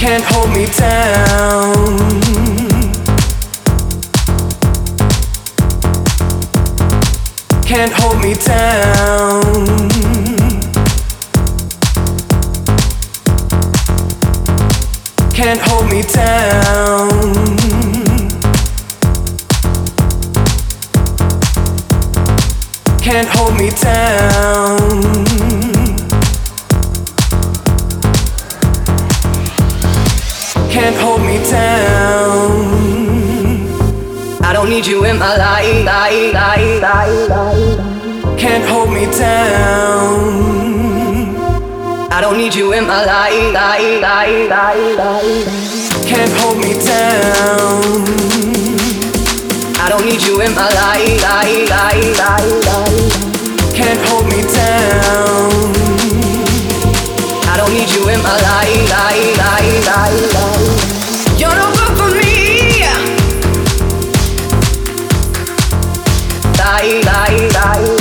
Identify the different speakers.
Speaker 1: Can't hold me down. Can't hold me down. Can't hold me down. Can't hold me down. Can't hold me down. I don't need you in my life. Can't hold me down. I don't need you in my life. Can't hold me down. I don't need you in my life. Can't hold me down. I don't need you in my life. You're no good for me. Die.